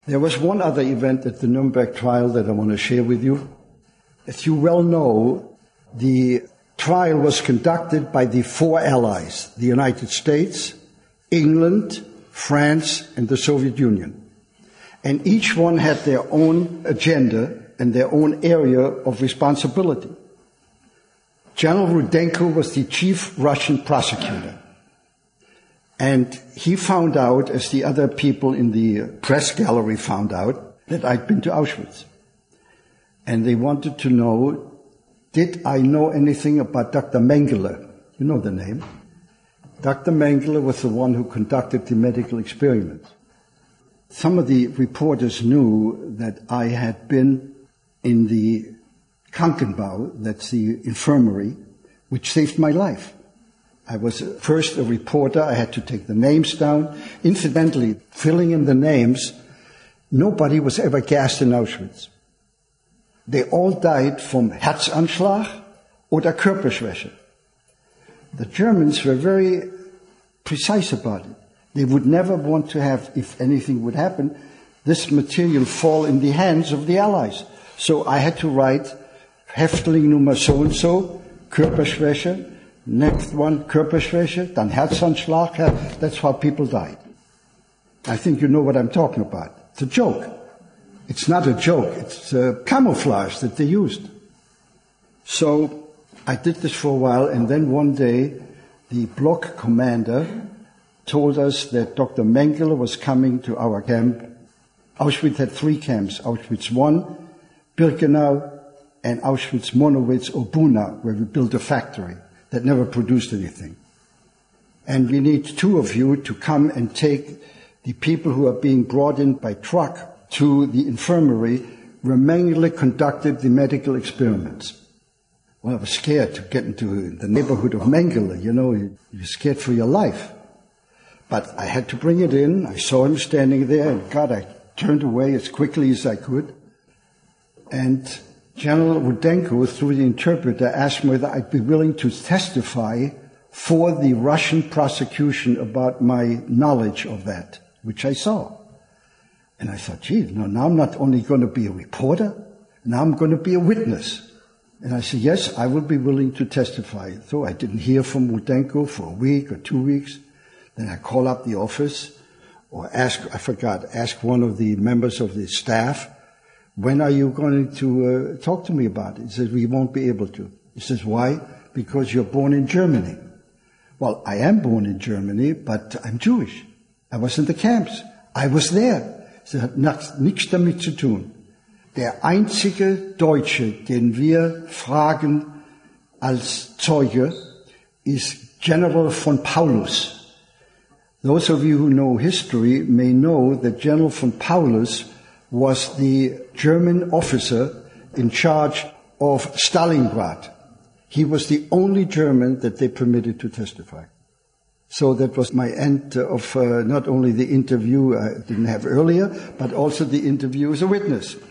There was one other event at the Nuremberg trial that I want to share with you. As you well know, the trial was conducted by the four allies, the United States, England, France, and the Soviet Union. And each one had their own agenda and their own area of responsibility. General Rudenko was the chief Russian prosecutor. And he found out, as the other people in the press gallery found out, that I'd been to Auschwitz. And they wanted to know, did I know anything about Dr. Mengele? You know the name. Dr. Mengele was the one who conducted the medical experiments. Some of the reporters knew that I had been in the Krankenbau, that's the infirmary, which saved my life. I was first a reporter. I had to take the names down. Incidentally, filling in the names, nobody was ever gassed in Auschwitz. They all died from Herzanschlag oder Körperschwäche. The Germans were very precise about it. They would never want to have, if anything would happen, this material fall in the hands of the Allies. So I had to write Häftling Nummer so-and-so, Körperschwäche, next one, Körperschwäche, dann Herzanschlag. That's how people died. I think you know what I'm talking about. It's a joke. It's not a joke. It's a camouflage that they used. So I did this for a while, and then one day the block commander told us that Dr. Mengele was coming to our camp. Auschwitz had 3 camps, Auschwitz I, Birkenau, and Auschwitz-Monowitz or Buna, where we built a factory that never produced anything. And we need 2 of you to come and take the people who are being brought in by truck to the infirmary where Mengele conducted the medical experiments. Well, I was scared to get into the neighborhood of Mengele. You know, you're scared for your life. But I had to bring it in. I saw him standing there, and God, I turned away as quickly as I could. And General Rudenko, through the interpreter, asked me whether I'd be willing to testify for the Russian prosecution about my knowledge of that, which I saw. And I thought, gee, no, now I'm not only going to be a reporter, now I'm going to be a witness. And I said, yes, I will be willing to testify. So I didn't hear from Rudenko for a week or 2 weeks. Then I call up the office or ask one of the members of the staff, when are you going to talk to me about it? He says, we won't be able to. He says, why? Because you're born in Germany. Well, I am born in Germany, but I'm Jewish. I was in the camps. I was there. Das hat nichts damit zu tun. Der einzige Deutsche, den wir fragen als Zeuge, ist General von Paulus. Those of you who know history may know that General von Paulus was the German officer in charge of Stalingrad. He was the only German that they permitted to testify. So that was my end of not only the interview I didn't have earlier, but also the interview as a witness.